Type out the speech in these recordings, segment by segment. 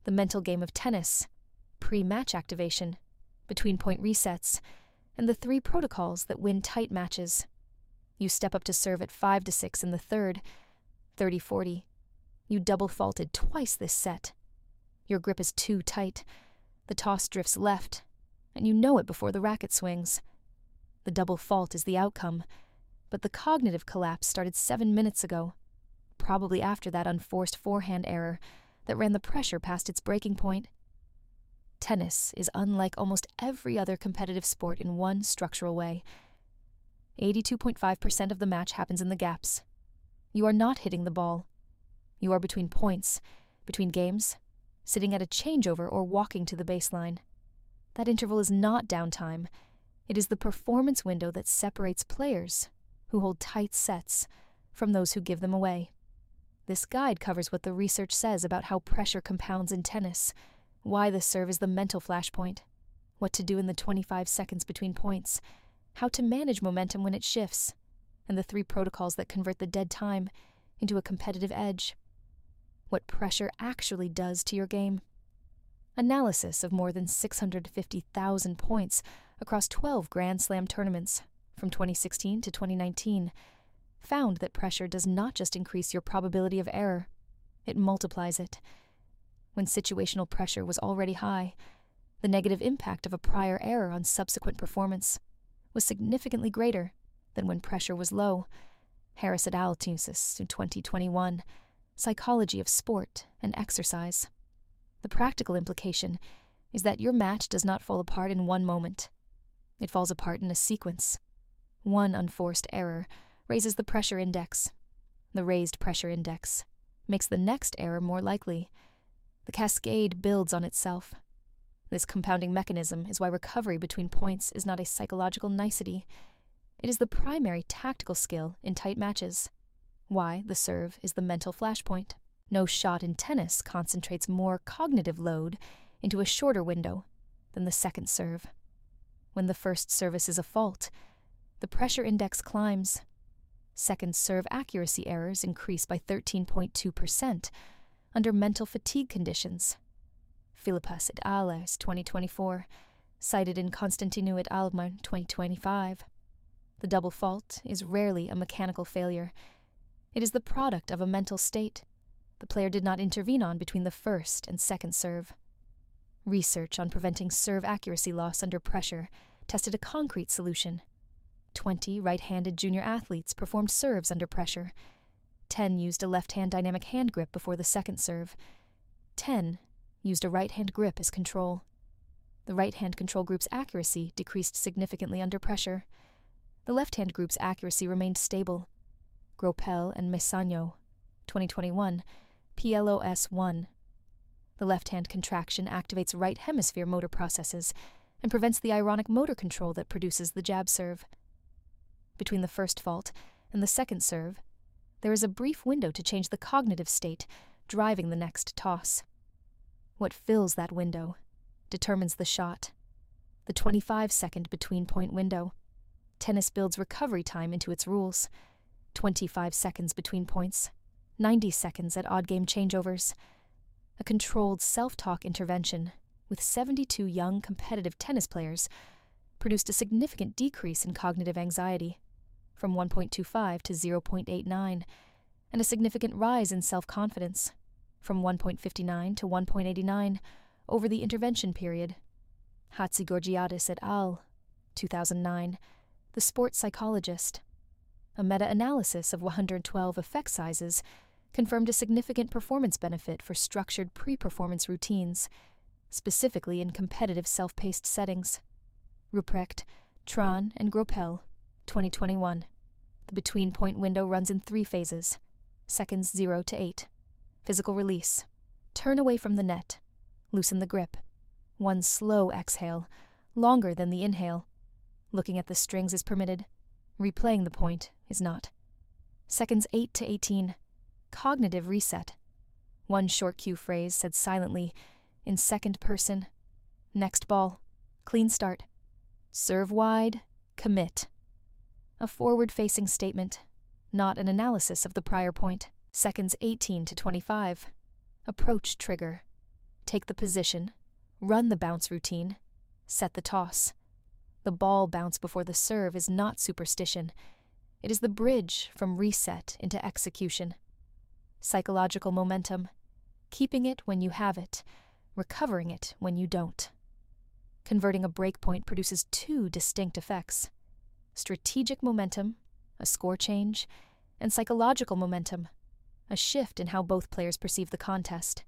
The mental game of tennis, pre-match activation, between-point resets, and the 3 protocols that win tight matches. You step up to serve at 5-6 in the third, 30-40. You double faulted twice this set. Your grip is too tight. The toss drifts left, and you know it before the racket swings. The double fault is the outcome, but the cognitive collapse started 7 minutes ago, probably after that unforced forehand error that ran the pressure past its breaking point. Tennis is unlike almost every other competitive sport in one structural way. 82.5% of the match happens in the gaps. You are not hitting the ball. You are between points, between games, sitting at a changeover or walking to the baseline. That interval is not downtime. It is the performance window that separates players who hold tight sets from those who give them away. This guide covers what the research says about how pressure compounds in tennis, why the serve is the mental flashpoint, what to do in the 25 seconds between points, how to manage momentum when it shifts, and the 3 protocols that convert the dead time into a competitive edge. What pressure actually does to your game. Analysis of more than 650,000 points across 12 Grand Slam tournaments from 2016 to 2019 found that pressure does not just increase your probability of error, it multiplies it. When situational pressure was already high, the negative impact of a prior error on subsequent performance was significantly greater than when pressure was low. Harris et al. In 2021, Psychology of Sport and Exercise. The practical implication is that your match does not fall apart in one moment. It falls apart in a sequence. One unforced error raises the pressure index. The raised pressure index makes the next error more likely. The cascade builds on itself. This compounding mechanism is why recovery between points is not a psychological nicety. It is the primary tactical skill in tight matches. Why the serve is the mental flashpoint. No shot in tennis concentrates more cognitive load into a shorter window than the second serve. When the first service is a fault, the pressure index climbs. Second serve accuracy errors increase by 13.2% under mental fatigue conditions. Philippas et al. 2024, cited in Constantinou et al. 2025. The double fault is rarely a mechanical failure. It is the product of a mental state the player did not intervene on between the first and second serve. Research on preventing serve accuracy loss under pressure tested a concrete solution. 20 right-handed junior athletes performed serves under pressure. 10 used a left-hand dynamic hand grip before the second serve. 10 used a right-hand grip as control. The right-hand control group's accuracy decreased significantly under pressure. The left-hand group's accuracy remained stable. Gropel and Messagno, 2021, PLOS1. The left-hand contraction activates right hemisphere motor processes and prevents the ironic motor control that produces the jab serve. Between the first fault and the second serve, there is a brief window to change the cognitive state, driving the next toss. What fills that window determines the shot. The 25-second between-point window. Tennis builds recovery time into its rules. 25 seconds between points, 90 seconds at odd-game changeovers. A controlled self-talk intervention with 72 young competitive tennis players produced a significant decrease in cognitive anxiety, from 1.25 to 0.89, and a significant rise in self-confidence, from 1.59 to 1.89 over the intervention period. Hatzigeorgiadis et al., 2009, The Sports Psychologist. A meta-analysis of 112 effect sizes confirmed a significant performance benefit for structured pre-performance routines, specifically in competitive self-paced settings. Ruprecht, Tran, and Gropel, 2021. The between-point window runs in 3 phases, seconds 0 to 8. Physical release. Turn away from the net. Loosen the grip. One slow exhale, longer than the inhale. Looking at the strings is permitted. Replaying the point is not. Seconds 8 to 18. Cognitive reset. One short cue phrase said silently, in second person. Next ball. Clean start. Serve wide. Commit. A forward-facing statement, not an analysis of the prior point. Seconds 18 to 25. Approach trigger. Take the position, run the bounce routine, set the toss. The ball bounce before the serve is not superstition. It is the bridge from reset into execution. Psychological momentum, keeping it when you have it, recovering it when you don't. Converting a break point produces two distinct effects: strategic momentum, a score change, and psychological momentum, a shift in how both players perceive the contest.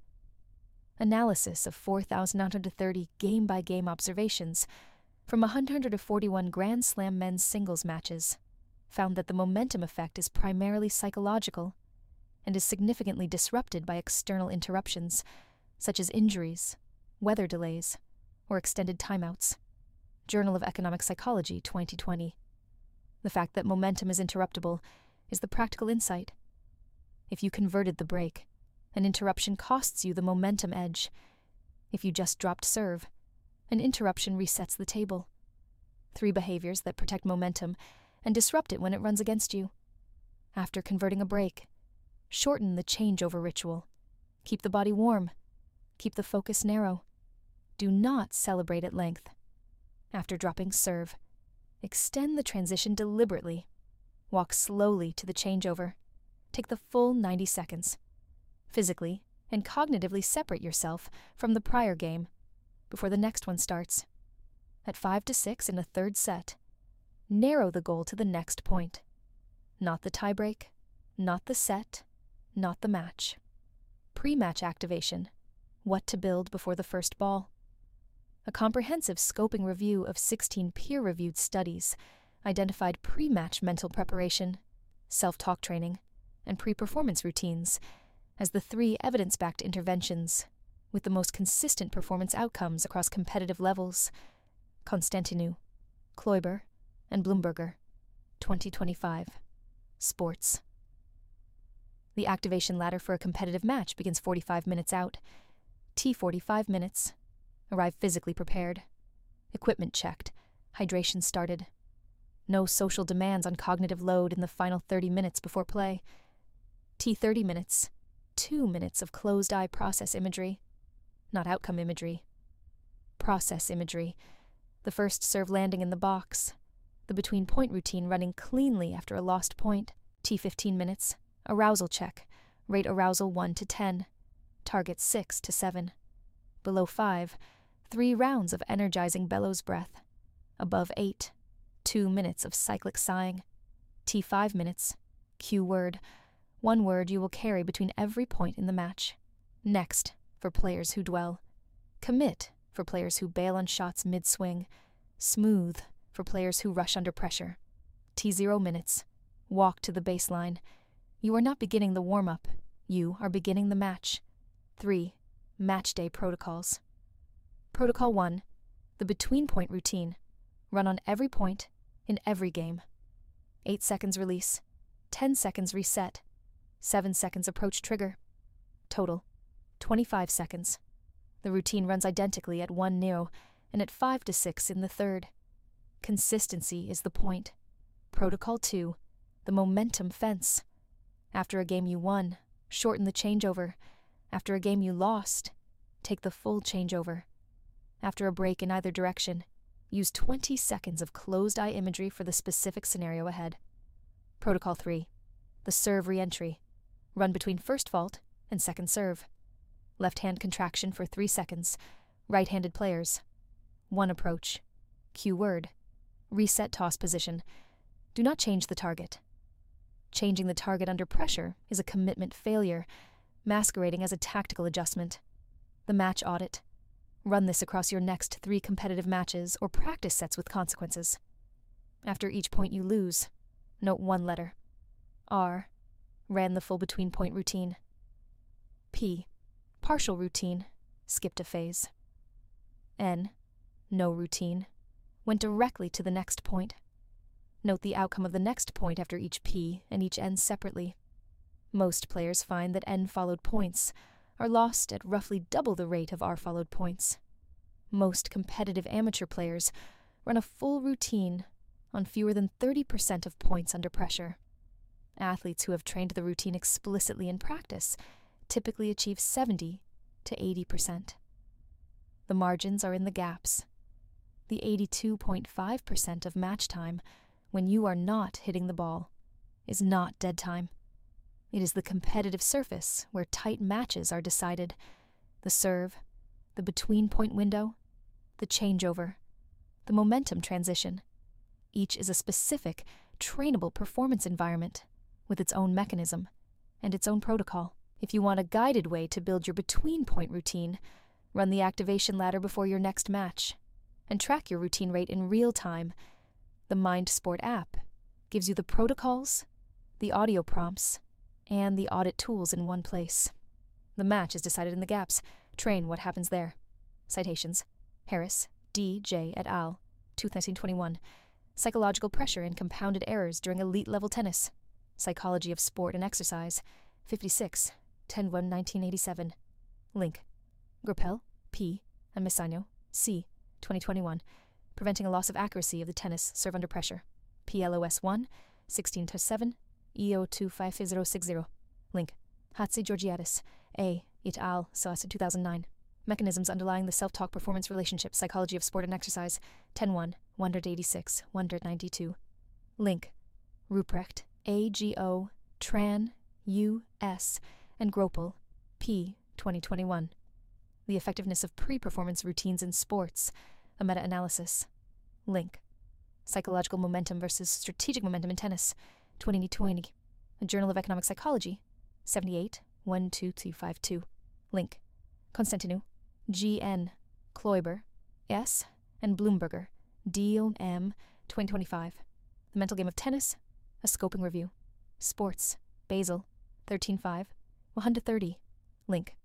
Analysis of 4,930 game-by-game observations from 141 Grand Slam men's singles matches found that the momentum effect is primarily psychological and is significantly disrupted by external interruptions, such as injuries, weather delays, or extended timeouts. Journal of Economic Psychology, 2020. The fact that momentum is interruptible is the practical insight. If you converted the break, an interruption costs you the momentum edge. If you just dropped serve, an interruption resets the table. 3 behaviors that protect momentum and disrupt it when it runs against you. After converting a break, shorten the changeover ritual. Keep the body warm. Keep the focus narrow. Do not celebrate at length. After dropping serve, extend the transition deliberately. Walk slowly to the changeover. Take the full 90 seconds. Physically and cognitively separate yourself from the prior game before the next one starts. At 5-6 in a third set, narrow the goal to the next point. Not the tiebreak, not the set, not the match. Pre-match activation. What to build before the first ball. A comprehensive scoping review of 16 peer-reviewed studies identified pre-match mental preparation, self-talk training, and pre-performance routines as the 3 evidence-backed interventions with the most consistent performance outcomes across competitive levels. Constantinou, Kloiber, and Bloomberger, 2025. Sports. The activation ladder for a competitive match begins 45 minutes out. Tee 45 minutes. Arrive physically prepared. Equipment checked. Hydration started. No social demands on cognitive load in the final 30 minutes before play. Tee 30 minutes. 2 minutes of closed-eye process imagery. Not outcome imagery. Process imagery. The first serve landing in the box. The between-point routine running cleanly after a lost point. Tee 15 minutes. Arousal check. Rate arousal 1 to 10. Target 6 to 7. Below 5, 3 rounds of energizing bellows breath. Above 8, 2 minutes of cyclic sighing. Tee 5 minutes. Cue word. 1 word you will carry between every point in the match. Next, for players who dwell. Commit, for players who bail on shots mid-swing. Smooth, for players who rush under pressure. Tee 0 minutes. Walk to the baseline. You are not beginning the warm-up. You are beginning the match. 3. Match day protocols. Protocol 1. The between-point routine. Run on every point, in every game. 8 seconds release. 10 seconds reset. 7 seconds approach trigger. Total, 25 seconds. The routine runs identically at 1-0 and at 5-6 in the third. Consistency is the point. Protocol 2. The momentum fence. After a game you won, shorten the changeover. After a game you lost, take the full changeover. After a break in either direction, use 20 seconds of closed-eye imagery for the specific scenario ahead. Protocol 3. The serve re-entry. Run between first fault and second serve. Left-hand contraction for 3 seconds. Right-handed players. 1 approach. Cue word. Reset toss position. Do not change the target. Changing the target under pressure is a commitment failure, masquerading as a tactical adjustment. The match audit. Run this across your next 3 competitive matches or practice sets with consequences. After each point you lose, note 1 letter. R. Ran the full between-point routine. P. Partial routine. Skipped a phase. N. No routine. Went directly to the next point. Note the outcome of the next point after each P and each N separately. Most players find that N-followed points are lost at roughly double the rate of R-followed points. Most competitive amateur players run a full routine on fewer than 30% of points under pressure. Athletes who have trained the routine explicitly in practice typically achieve 70 to 80%. The margins are in the gaps. The 82.5% of match time, when you are not hitting the ball, is not dead time. It is the competitive surface where tight matches are decided. The serve, the between-point window, the changeover, the momentum transition. Each is a specific, trainable performance environment with its own mechanism and its own protocol. If you want a guided way to build your between-point routine, run the activation ladder before your next match and track your routine rate in real time. The MindSport app gives you the protocols, the audio prompts, and the audit tools in one place. The match is decided in the gaps. Train what happens there. Citations: Harris, D. J. et al., 1921. Psychological Pressure and Compounded Errors During Elite-Level Tennis. Psychology of Sport and Exercise, 56, 10/1/1987. Link. Grappel, P., and Messagno, C., 2021. Preventing a Loss of Accuracy of the Tennis Serve Under Pressure. PLOS 1, 16-7, EO25060. Link. Hatzi Georgiadis, A. et al., SOAS, 2009. Mechanisms Underlying the Self-Talk Performance Relationship, Psychology of Sport and Exercise, 10-1, 186, 192. Link. Ruprecht, AGO, Tran, U.S., and Gropel, P. 2021. The Effectiveness of Pre-Performance Routines in Sports, a Meta-Analysis. Link. Psychological Momentum versus Strategic Momentum in Tennis, 2020. A Journal of Economic Psychology, 78, 12252. Link. Constantinu, G.N., Kloiber, S., and Bloomberger, D.O.M., 2025. The Mental Game of Tennis, a Scoping Review. Sports, Basel, 13.5, 130. Link.